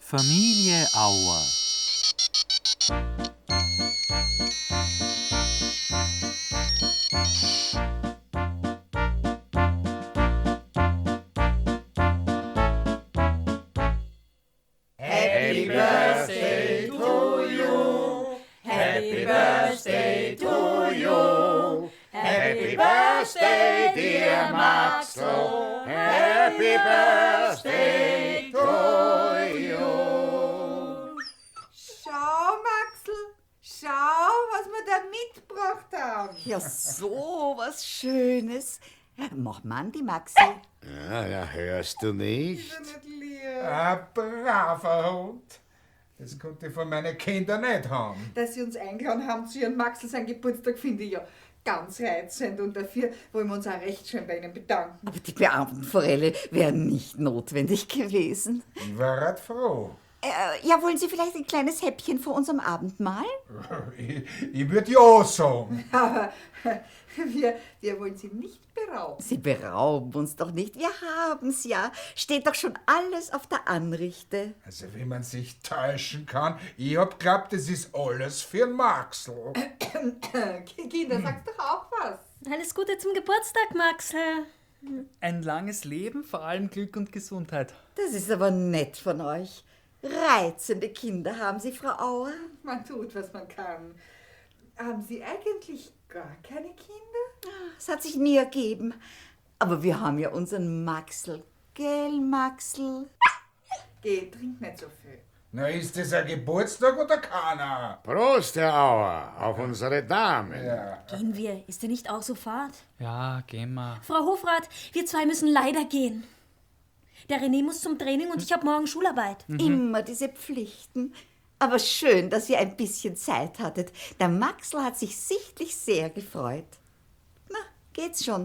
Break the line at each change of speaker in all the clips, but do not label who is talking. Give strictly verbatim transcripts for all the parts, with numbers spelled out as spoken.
Familie Auer.
Happy birthday to you. Happy birthday to you. Happy birthday, dear Maxl. Happy birthday to you.
Schau, Maxl, schau, was wir da mitgebracht haben.
Ja, so was Schönes. Mach man die Maxi.
Ja, ja, hörst du nicht?
Ist er nicht lieb?
Ein braver Hund. Das konnte ich von meinen Kindern nicht haben.
Dass Sie uns eingeladen haben zu Ihrem Maxl seinen Geburtstag, finde ich ja ganz reizend und dafür wollen wir uns auch recht schön bei Ihnen bedanken.
Aber die Beamtenforelle wären nicht notwendig gewesen.
Ich war halt froh.
Äh, ja, wollen Sie vielleicht ein kleines Häppchen vor unserem Abendmahl?
Ich, ich würde ja sagen.
Aber wir, wir wollen Sie nicht berauben.
Sie berauben uns doch nicht. Wir haben's ja. Steht doch schon alles auf der Anrichte.
Also wie man sich täuschen kann. Ich hab glaubt, das ist alles für den Maxl.
Kinder, sag's doch auch was.
Alles Gute zum Geburtstag, Maxl.
Ein langes Leben, vor allem Glück und Gesundheit.
Das ist aber nett von euch. Reizende Kinder haben Sie, Frau Auer.
Man tut, was man kann. Haben Sie eigentlich gar keine Kinder?
Es hat sich nie ergeben. Aber wir haben ja unseren Maxl. Gell, Maxl?
Geh, trink nicht so viel.
Na, ist das ein Geburtstag oder keiner?
Prost, Herr Auer, auf unsere Damen.
Ja.
Gehen wir. Ist er nicht auch so fad?
Ja, gehen wir.
Frau Hofrat, wir zwei müssen leider gehen. Der René muss zum Training und ich habe morgen Schularbeit.
Immer diese Pflichten. Aber schön, dass ihr ein bisschen Zeit hattet. Der Maxl hat sich sichtlich sehr gefreut. Na, geht's schon.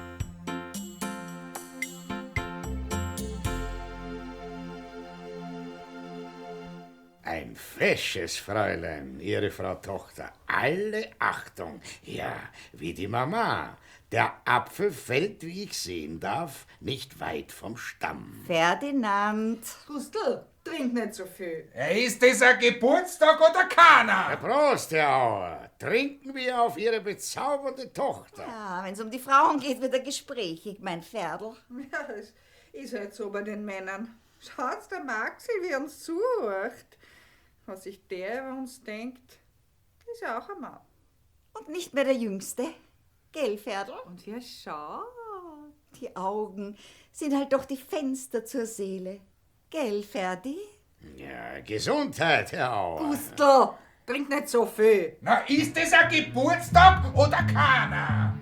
Ein fesches Fräulein, Ihre Frau Tochter. Alle Achtung. Ja, wie die Mama. Der Apfel fällt, wie ich sehen darf, nicht weit vom Stamm.
Ferdinand.
Gustl, trink nicht so viel.
Ja, ist das ein Geburtstag oder keiner?
Herr Prost, Herr Auer. Trinken wir auf Ihre bezaubernde Tochter.
Ja, wenn's um die Frauen geht, wird er gesprächig, mein Pferdl.
Ja, das ist halt so bei den Männern. Schaut's, der Maxl, wie er uns zuhört. Was sich der über uns denkt, ist ja auch ein Mann.
Und nicht mehr der Jüngste. Gell, Pferdl?
Und ja, schau.
Die Augen sind halt doch die Fenster zur Seele. Gell, Ferdi?
Ja, Gesundheit, Herr Auer.
Gustl, trink nicht so viel.
Na, ist das ein Geburtstag oder keiner?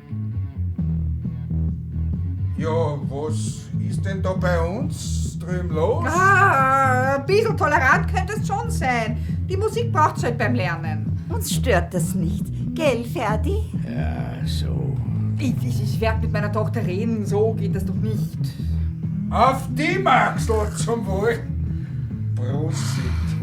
Ja, was ist denn da bei uns drüben los?
Ah, ein bisschen tolerant könnte es schon sein. Die Musik braucht's halt beim Lernen.
Uns stört das nicht. Gell, Ferdi?
Ja, so.
Ich, ich, ich werde mit meiner Tochter reden, so geht das doch nicht.
Auf die Maxl zum Wohl. Prosit.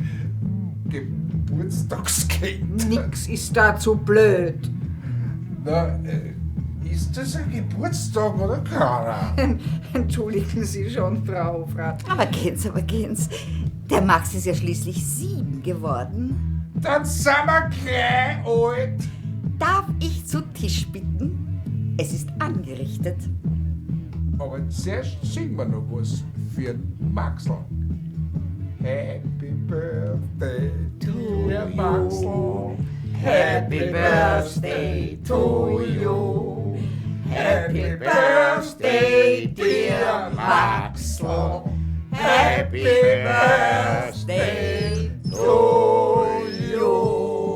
Geburtstagskind.
Nix ist da zu blöd.
Na, äh, ist das ein Geburtstag oder keiner?
Entschuldigen Sie schon, Frau Hofrat.
Aber gehen's, aber gehen's. Der Max ist ja schließlich sieben geworden.
Dann sind wir gleich alt.
Darf ich zu Tisch bitten? Es ist angerichtet.
Aber zuerst singen wir noch was für den Maxl. Happy Birthday to you, Maxl.
Happy birthday to you. Happy birthday, dear Maxl. Happy birthday to you.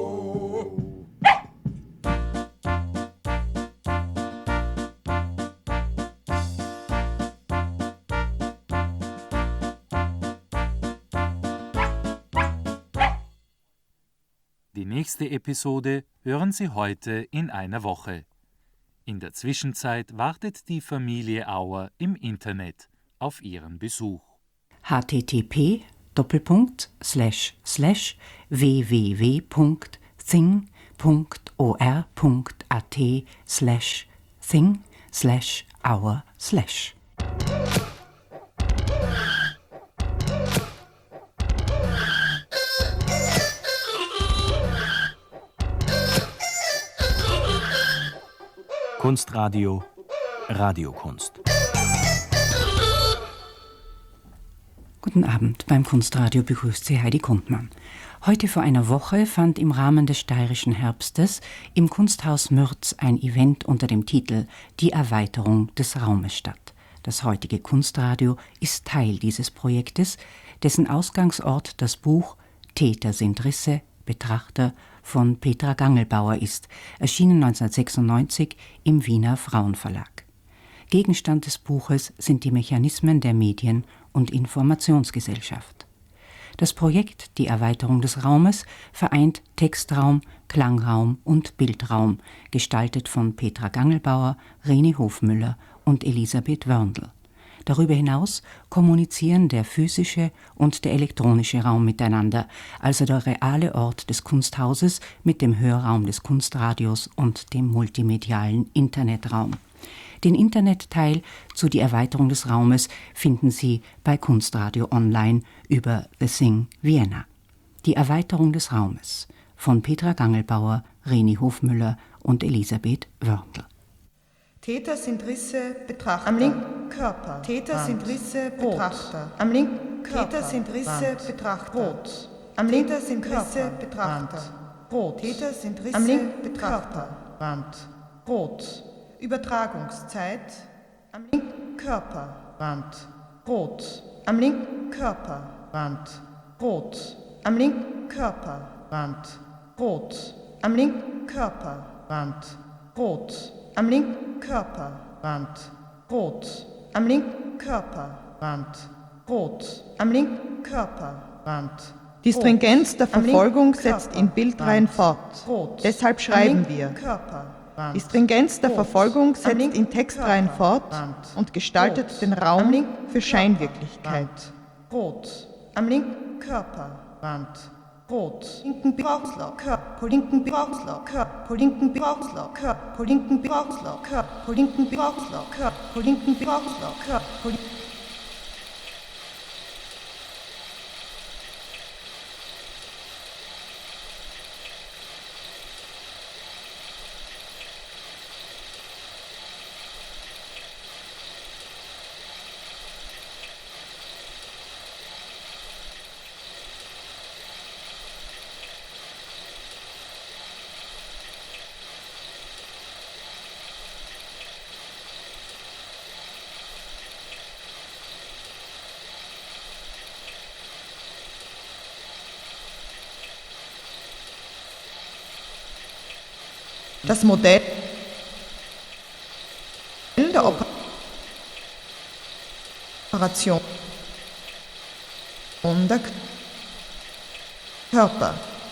Die nächste Episode hören Sie heute in einer Woche. In der Zwischenzeit wartet die Familie Auer im Internet auf Ihren Besuch.
h t t p Doppelpunkt slash slash w w w Punkt sing Punkt o r Punkt a t slash sing slash our slash
Kunstradio Radiokunst.
Guten Abend, beim Kunstradio begrüßt Sie Heidi Grundmann. Heute vor einer Woche fand im Rahmen des Steirischen Herbstes im Kunsthaus Mürz ein Event unter dem Titel Die Erweiterung des Raumes statt. Das heutige Kunstradio ist Teil dieses Projektes, dessen Ausgangsort das Buch Täter sind Risse, Betrachter von Petra Gangelbauer ist, erschienen neunzehnhundertsechsundneunzig im Wiener Frauenverlag. Gegenstand des Buches sind die Mechanismen der Medien- und Informationsgesellschaft. Das Projekt Die Erweiterung des Raumes vereint Textraum, Klangraum und Bildraum, gestaltet von Petra Gangelbauer, Reni Hofmüller und Elisabeth Wörndl. Darüber hinaus kommunizieren der physische und der elektronische Raum miteinander, also der reale Ort des Kunsthauses mit dem Hörraum des Kunstradios und dem multimedialen Internetraum. Den Internetteil zu Die Erweiterung des Raumes finden Sie bei Kunstradio Online über The Thing Vienna. Die Erweiterung des Raumes von Petra Gangelbauer, Reni Hofmüller und Elisabeth Wörndl.
Täter sind Risse, Betrachter. Am linken Körper. Täter Wand. sind Risse, Betrachter. Am linken Körper. Täter sind Risse, Wand. Betrachter. Rot. Am linken sind Risse, Betrachter. Rot. Täter sind Risse, am linken Betrachter. Wand. Rot. Übertragungszeit. Am linken Körper. Wand. Rot. Am linken Körper. Wand. Rot. Am linken Körper. Wand. Rot. Am linken Körper. Wand. Rot. Am linken Körper, Wand, rot. Am linken Körper, Wand, rot. Am linken Körper, Wand. Die Stringenz der Verfolgung setzt in Bildreihen fort. Rot. Deshalb schreiben wir. Körper, Wand. Die Stringenz der Verfolgung setzt in Textreihen fort und gestaltet rot. Den Raum für Scheinwirklichkeit. Wand. Rot. Am linken Körper, Wand. Rot. Linken Brauchslauf, Körper, linken Brauchslauf, Körper, linken Brauchslauf, Körper, linken Brauchslauf, Körper, linken Brauchslauf, Körper, linken Brauchslauf, Körper. Das Modell der Operation und der Körper.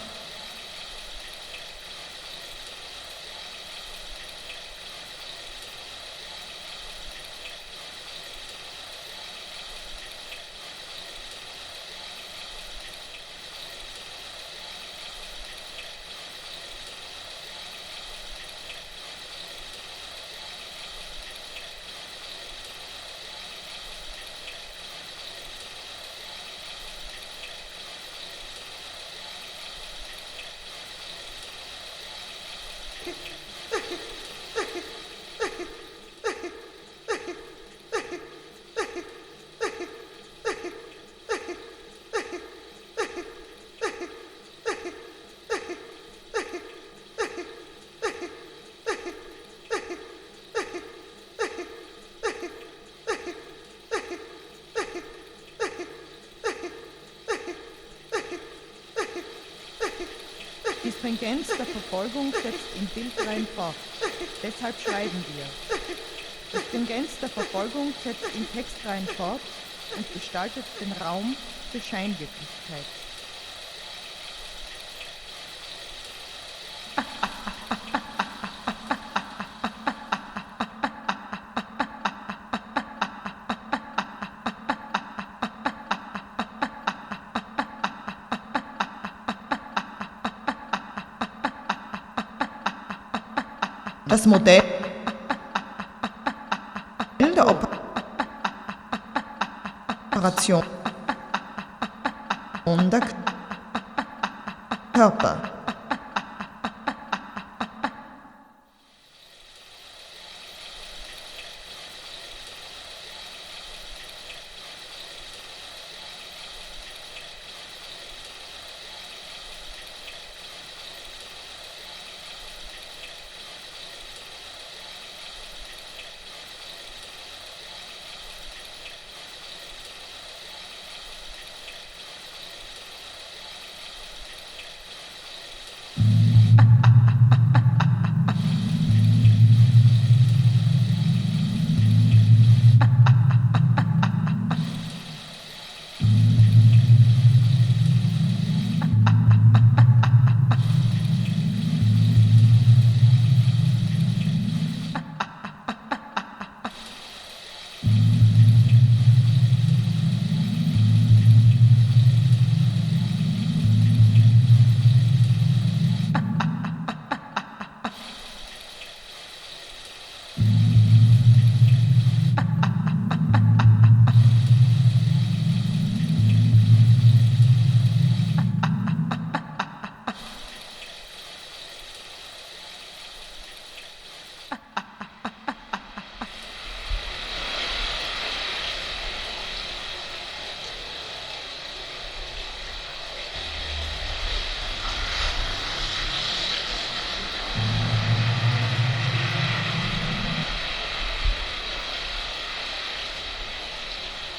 Die Stringenz der Verfolgung setzt in Bildreihen fort. Deshalb schreiben wir. Die Stringenz der Verfolgung setzt in Textreihen fort und gestaltet den Raum für Scheinwirklichkeit. Das Modell der Operation und der Körper.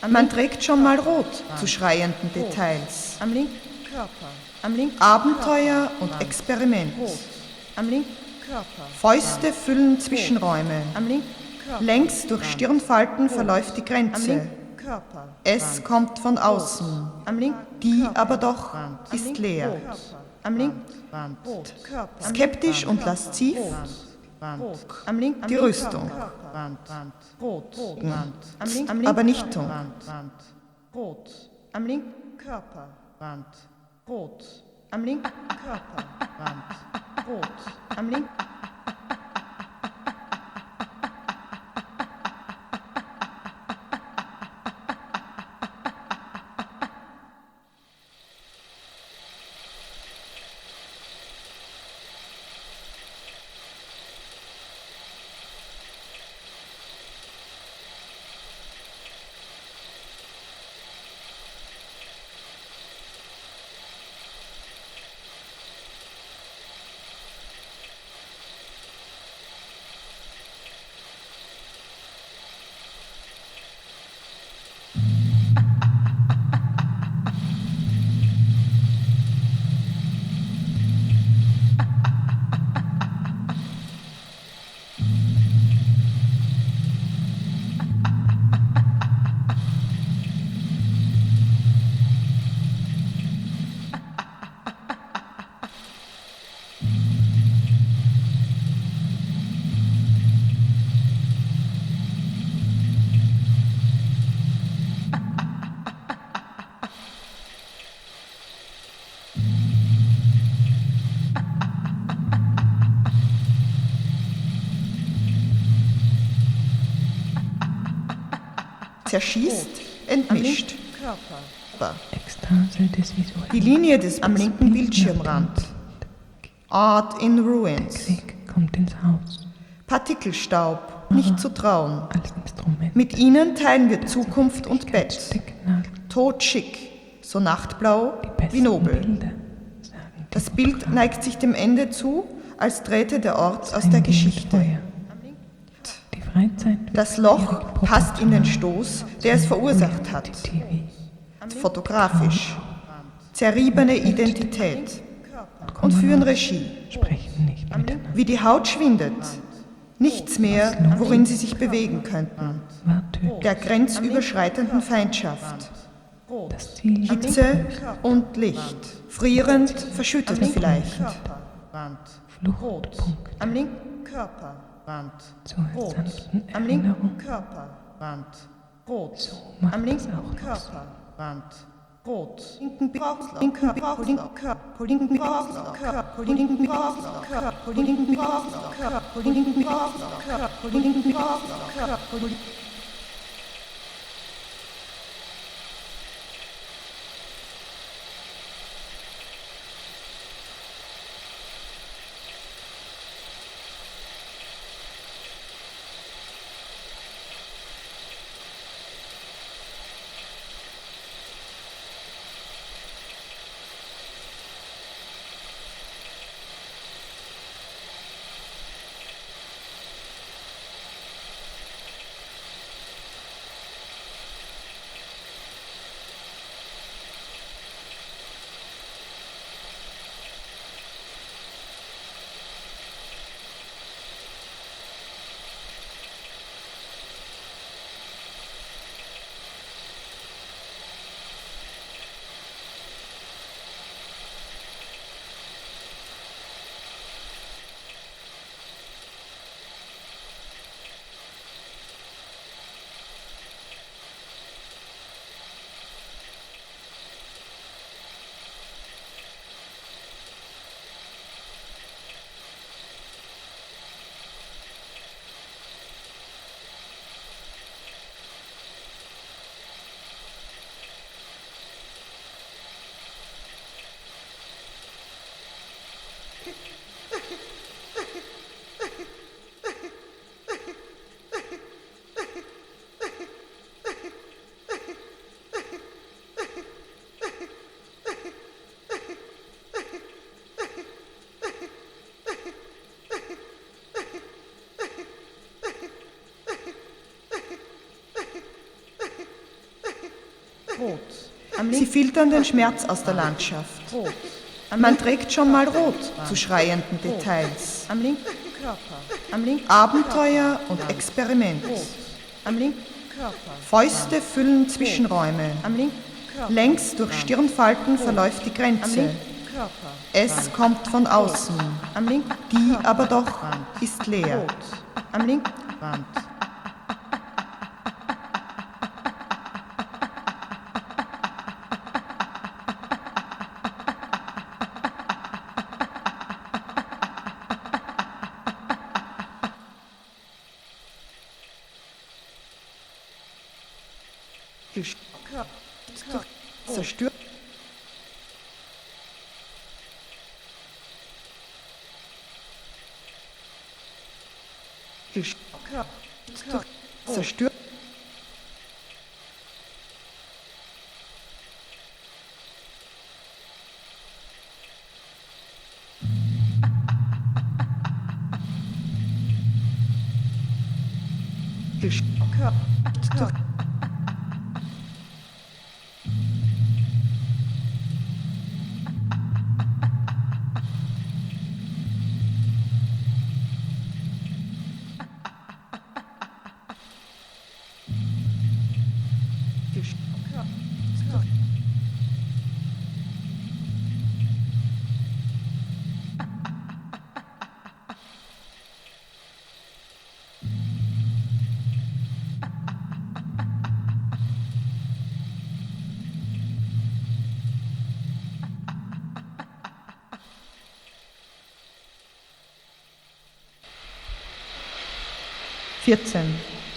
Man trägt schon mal rot zu schreienden Details. Am linken Körper. Am linken Abenteuer und Experiment. Am linken Körper. Fäuste füllen Zwischenräume. Am linken Körper. Längs durch Stirnfalten verläuft die Grenze. Es kommt von außen. Am linken. Die aber doch ist leer. Am linken. Skeptisch und lasziv. Am linken die Rüstung. Rot. Aber nicht dumm. Rot. Am linken Körper. Rot. Am linken Körper. Rot. Am linken. Zerschießt, entmischt. Die Linie des am linken Bildschirmrand. Art in Ruins.
Kommt ins Haus.
Partikelstaub, nicht zu trauen. Mit ihnen teilen wir Zukunft und Bett. Totschick, so nachtblau wie nobel. Das Bild neigt sich dem Ende zu, als trete der Ort aus der Geschichte. Das Loch passt in den Stoß, der es verursacht hat. Fotografisch. Zerriebene Identität. Und führen Regie. Wie die Haut schwindet. Nichts mehr, worin sie sich bewegen könnten. Der grenzüberschreitenden Feindschaft. Hitze und Licht. Frierend, verschüttet vielleicht. Am linken Körper. Rot. Am linken Körper. Rot. Am linken Körper. Rot. Linken Bauchlauf. Linken Bauchlauf. Linken Bauchlauf. Linken Bauchlauf. Linken Bauchlauf. Linken Bauchlauf. Linken Bauchlauf. Sie filtern den Schmerz aus der Landschaft. Man trägt schon mal rot zu schreienden Details. Am linken Körper. Am linken Abenteuer und Experiment. Am linken Körper. Fäuste füllen Zwischenräume. Am linken Körper. Längs durch Stirnfalten verläuft die Grenze. Es kommt von außen. Am linken, die aber doch ist leer. Am linken Rand. Zerstört. Zerstört. Zerstört. vierzehn.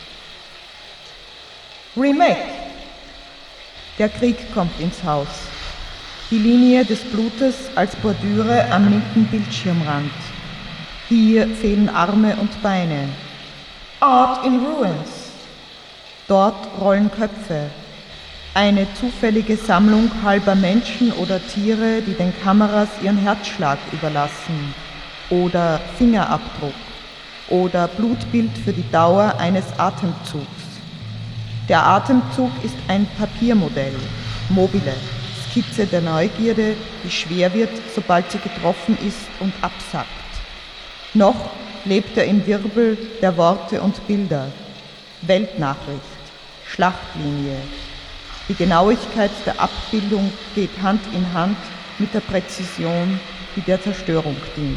Remake. Der Krieg kommt ins Haus. Die Linie des Blutes als Bordüre am linken Bildschirmrand. Hier fehlen Arme und Beine. Art in Ruins. Dort rollen Köpfe. Eine zufällige Sammlung halber Menschen oder Tiere, die den Kameras ihren Herzschlag überlassen. Oder Fingerabdruck. Oder Blutbild für die Dauer eines Atemzugs. Der Atemzug ist ein Papiermodell, mobile, Skizze der Neugierde, die schwer wird, sobald sie getroffen ist und absackt. Noch lebt er im Wirbel der Worte und Bilder. Weltnachricht, Schlachtlinie. Die Genauigkeit der Abbildung geht Hand in Hand mit der Präzision, die der Zerstörung dient.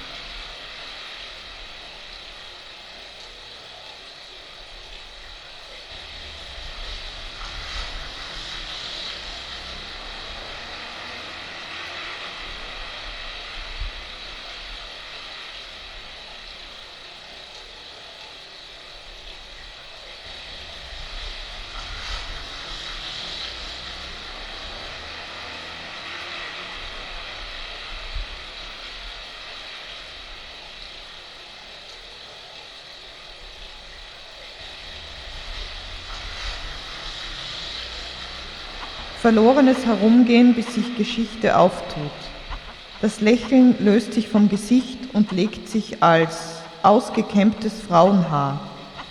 Verlorenes Herumgehen, bis sich Geschichte auftut. Das Lächeln löst sich vom Gesicht und legt sich als ausgekämmtes Frauenhaar.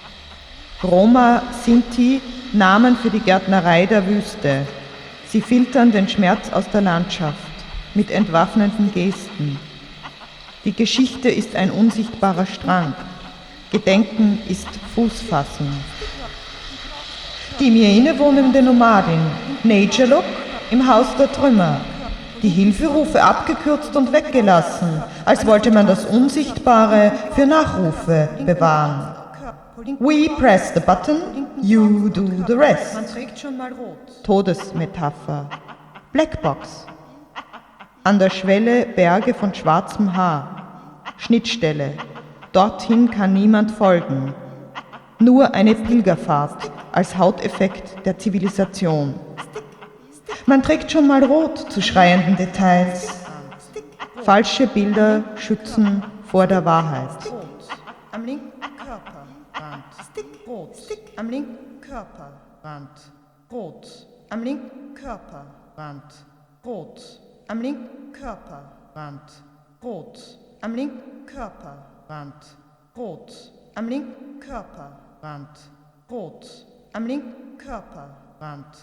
Roma, Sinti, Namen für die Gärtnerei der Wüste. Sie filtern den Schmerz aus der Landschaft mit entwaffnenden Gesten. Die Geschichte ist ein unsichtbarer Strang. Gedenken ist Fußfassen. Die mir innewohnende Nomadin, Nature Look, im Haus der Trümmer. Die Hilferufe abgekürzt und weggelassen, als wollte man das Unsichtbare für Nachrufe bewahren. We press the button, you do the rest. Todesmetapher. Blackbox. An der Schwelle Berge von schwarzem Haar. Schnittstelle. Dorthin kann niemand folgen. Nur eine Pilgerfahrt als Hauteffekt der Zivilisation. Man trägt schon mal rot zu schreienden Details. Falsche Bilder schützen vor der Wahrheit. Am linken Körperrand. Rot. Am linken Körperrand. Rot. Am linken Körperrand. Rot. Am linken Körperrand. Rot. Am linken Körperrand. Rot. Am linken Körperrand. Rot. Am linken Körperrand.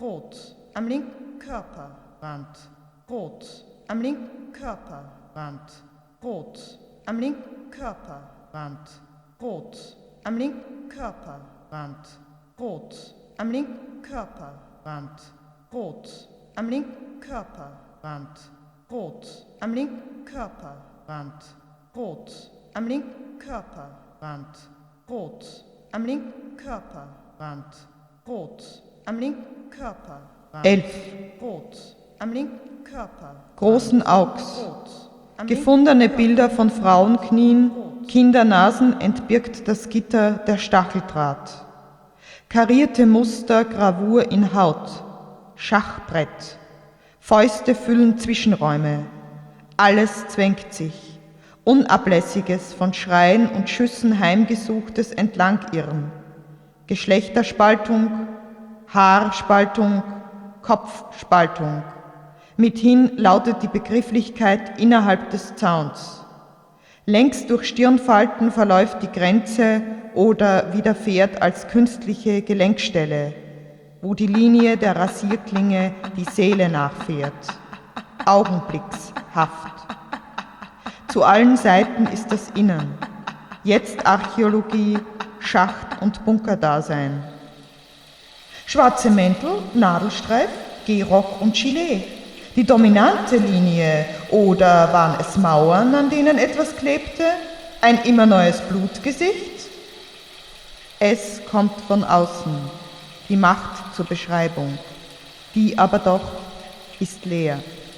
rot. Am linken Körperrand, rot. Am linken Körperrand, rot. Am linken Körperrand, rot. Am linken Körperrand, rot. Am linken Körperrand, rot. Am linken Körperrand, rot. Am linken Körperrand, rot. Am linken Körperrand, rot. Am linken Körperrand, rot. Am linken Körperrand,
elf.
rot. Am linken Körper,
Großen Augs.
rot. Am
Gefundene Bilder von Frauenknien, Kindernasen entbirgt das Gitter der Stacheldraht. Karierte Muster, Gravur in Haut, Schachbrett. Fäuste füllen Zwischenräume. Alles zwängt sich. Unablässiges, von Schreien und Schüssen heimgesuchtes Entlangirren. Geschlechterspaltung, Haarspaltung, Kopfspaltung. Mithin lautet die Begrifflichkeit innerhalb des Zauns. Längs durch Stirnfalten verläuft die Grenze oder widerfährt als künstliche Gelenkstelle, wo die Linie der Rasierklinge die Seele nachfährt. Augenblickshaft. Zu allen Seiten ist das Innern. Jetzt Archäologie, Schacht- und Bunkerdasein. Schwarze Mäntel, Nadelstreif, Gehrock und Gilet. Die dominante Linie, oder waren es Mauern, an denen etwas klebte? Ein immer neues Blutgesicht? Es kommt von außen, die Macht zur Beschreibung, die aber doch ist leer.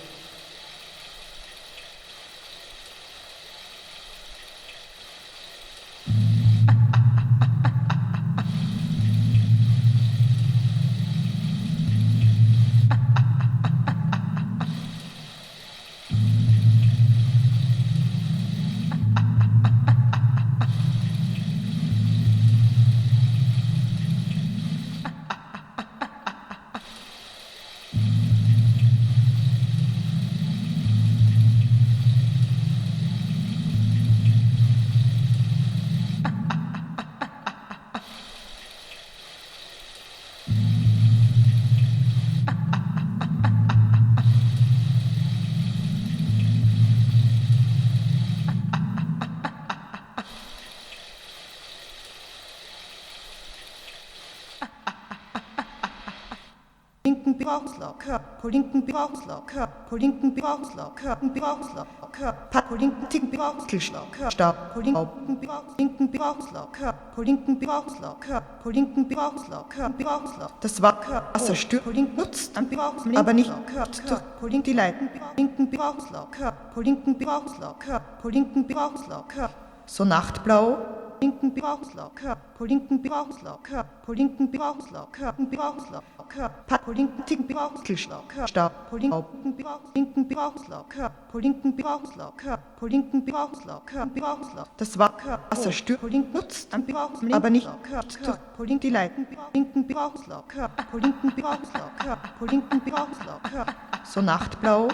Linken Bauchslauf, Körper, linken Bauchslauf, Körper, linken Bauchslauf, Körper, Bauchslauf, Körper, linken Ticken Bauchslauf, Stab, linken Bauch, linken Bauchslauf, Körper, linken Bauchslauf, Körper, linken Bauchslauf, Körper, Bauchslauf. Das war Wasserstür, nutzt am Bauch, aber nicht Körper, linken die Leiten, linken Bauchslauf, Körper, linken Bauchslauf, Körper, linken Bauchslauf, Körper. So Nachtblau. Linken Bauchslauf, Körper, linken Bauchslauf, Körper, linken Bauchslauf, Körper, Bauchslauf, Körper, linken Ticken Bauchslauf, Stab, linken Bauch, linken Bauchslauf, Körper, linken Bauchslauf, Körper, linken Bauchslauf, Körper, Bauchslauf. Das war Wasserstür, nutzt am Bauch, aber nicht Körper, linken die Leiten, linken Bauchslauf, Körper, linken Bauchslauf, Körper, linken Bauchslauf, Körper. So Nachtblau.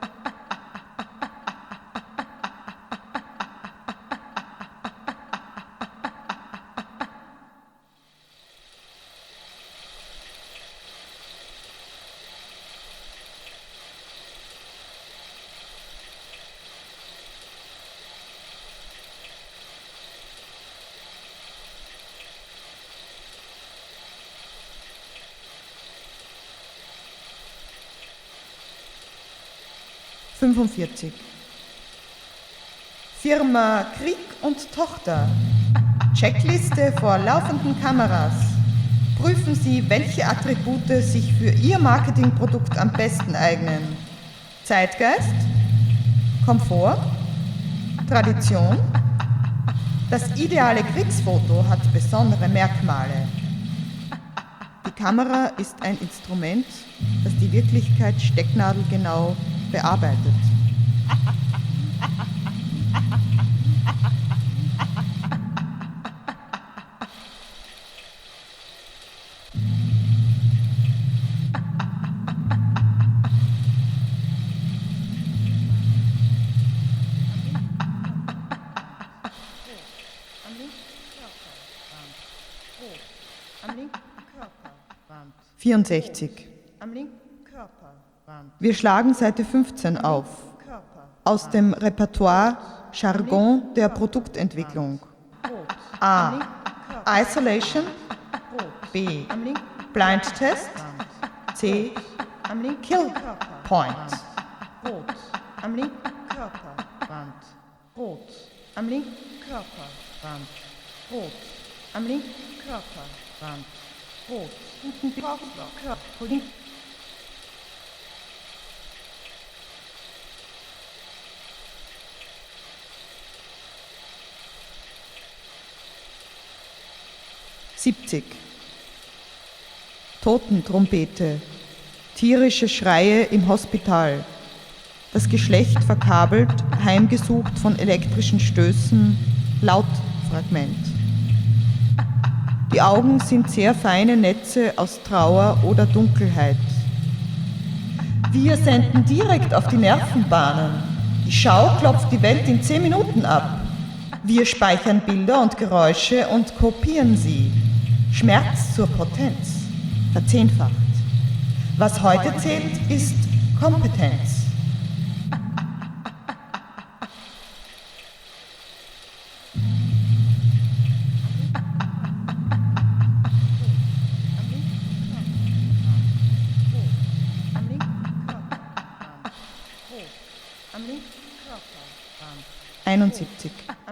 fünfundvierzig. Firma Krieg und Tochter. Checkliste vor laufenden Kameras. Prüfen Sie, welche Attribute sich für Ihr Marketingprodukt am besten eignen. Zeitgeist, Komfort, Tradition. Das ideale Kriegsfoto hat besondere Merkmale. Die Kamera ist ein Instrument, das die Wirklichkeit stecknadelgenau bearbeitet. vierundsechzig. Am linken Körperrand. Wir schlagen Seite fünfzehn auf. Aus dem Repertoire Jargon der Produktentwicklung. A. Isolation. B. Blind Test. C. Kill Point. Rot. Am linken Körperrand. Rot. Am linken Körperrand. Rot. Am linken Körperrand. Rot. Linken Bauchloch. Linken. siebzig. Totentrompete. Tierische Schreie im Hospital. Das Geschlecht verkabelt, heimgesucht von elektrischen Stößen, Lautfragment. Die Augen sind sehr feine Netze aus Trauer oder Dunkelheit. Wir senden direkt auf die Nervenbahnen. Die Schau klopft die Welt in zehn Minuten ab. Wir speichern Bilder und Geräusche und kopieren sie. Schmerz zur Potenz. Verzehnfacht. Was heute zählt, ist Kompetenz. einundsiebzig.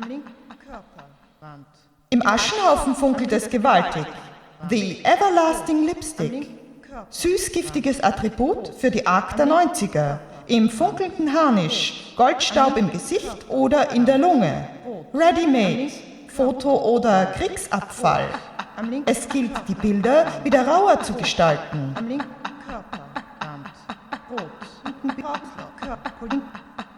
Im Aschenhaufen funkelt es gewaltig. The Everlasting Lipstick. Süßgiftiges Attribut für die Arc der neunziger. Im funkelnden Harnisch, Goldstaub im Gesicht oder in der Lunge. Ready-made, Foto- oder Kriegsabfall. Es gilt, die Bilder wieder rauer zu gestalten. Am linken Körperrand. Rot. Linken Bauchloch. Linken.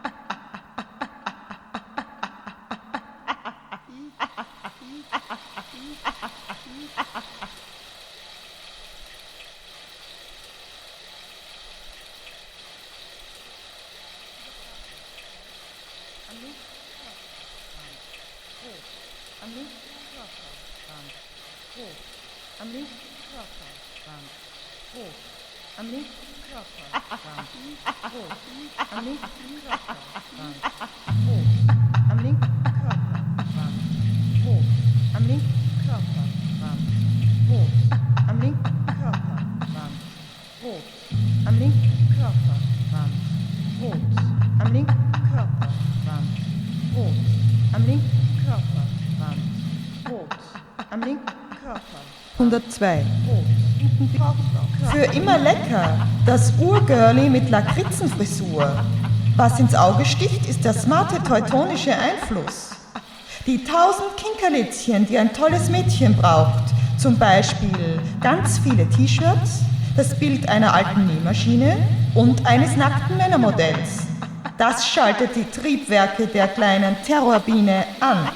hundertzwei. Für immer lecker, das Urgirlie mit Lakritzenfrisur. Was ins Auge sticht, ist der smarte teutonische Einfluss. Die tausend Kinkerlitzchen, die ein tolles Mädchen braucht, zum Beispiel ganz viele T-Shirts, das Bild einer alten Nähmaschine und eines nackten Männermodells. Das schaltet die Triebwerke der kleinen Terrorbiene an.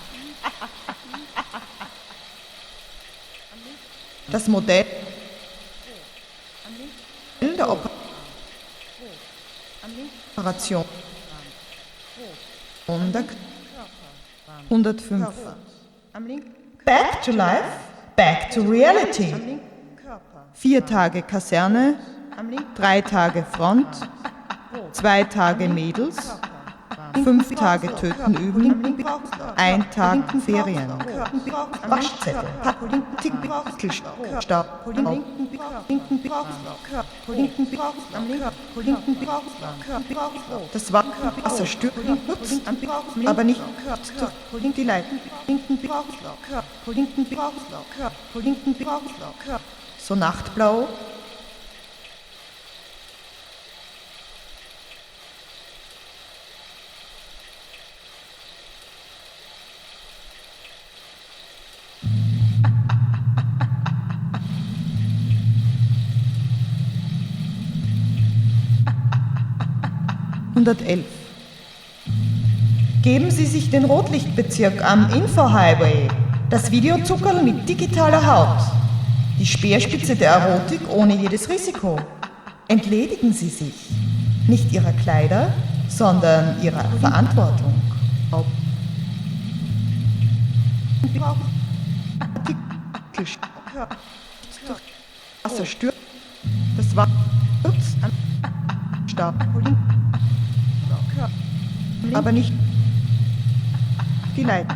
Das Modell der Operation hundertfünf. Back to life, back to reality. Vier Tage Kaserne, drei Tage Front, zwei Tage Mädels, fünf Tage Töten üben, ein Tag Ferien, Waschzettel, Tickelstab, das Wasser stürzt, aber nicht die Leitung. So nachtblau. hundertelf. Geben Sie sich den Rotlichtbezirk am Info-Highway, das Videozuckerl mit digitaler Haut, die Speerspitze der Erotik ohne jedes Risiko. Entledigen Sie sich, nicht Ihrer Kleider, sondern Ihrer Verantwortung. Wasser stürzt, das war Ups, am Stab, aber nicht die Leit.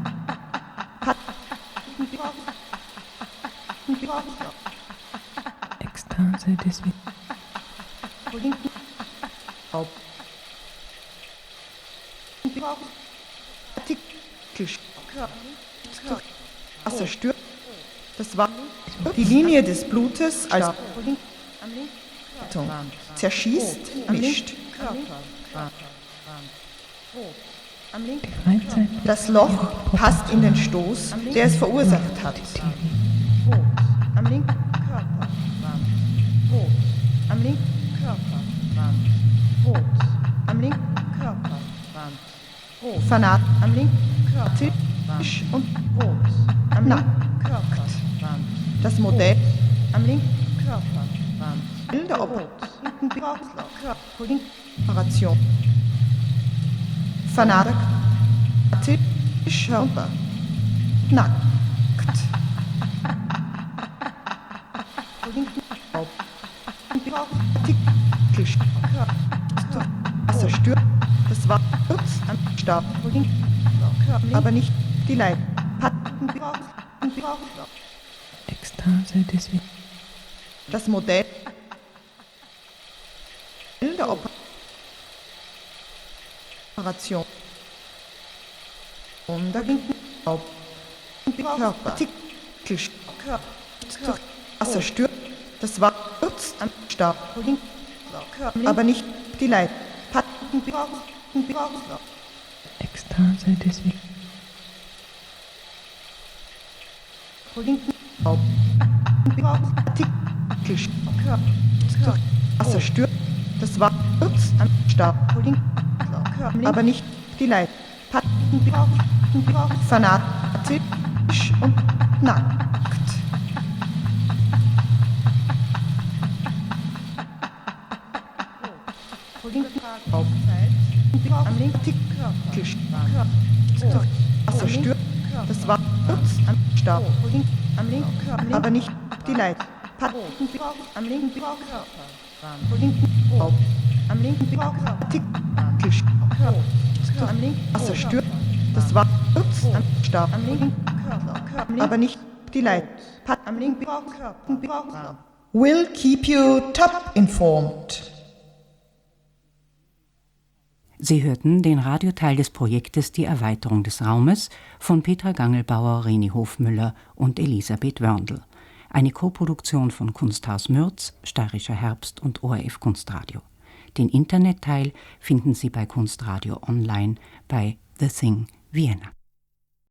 Ekstase des
Auf. Wasser stört. Das war die Linie des Blutes als zerschießt, mischt. Das Loch passt in den Stoß, der es verursacht hat. Am linken Körperrand. Rot. Am linken Körperrand. Rot. Am linken Körperrand. Rot. Fanat. Am linken Körperrand. Tisch und Rot. Am linken Körperrand. Das Modell. Am linken Körperrand. Bilder ob linken Bauchlauf. Operation. Fanat. Tisch und nackt. Wasser stört, das war ups, am Stab, aber nicht die Leib.
Ekstase des
Das Modell der Operation und der linken Körper. Wasser stört, das war ups, am Stab, aber nicht die Leib.
Ekstase des
Wasser stört, das war ups, am Stab, aber nicht die Leib. Fanatisch und nackt. Am linken Körper. Wasser stört, das war ups, am Stab, am linken, aber nicht die Leib. Am linken Körper. Am linken Körper. Am linken Wasser stört, das war ups, am Stab, am linken Körper, aber nicht die Leib. Am linken Körper.
Will keep you top informed.
Sie hörten den Radioteil des Projektes Die Erweiterung des Raumes von Petra Gangelbauer, Reni Hofmüller und Elisabeth Wörndl. Eine Koproduktion von Kunsthaus Mürz, Steirischer Herbst und O R F Kunstradio. Den Internetteil finden Sie bei Kunstradio online bei The Thing Vienna.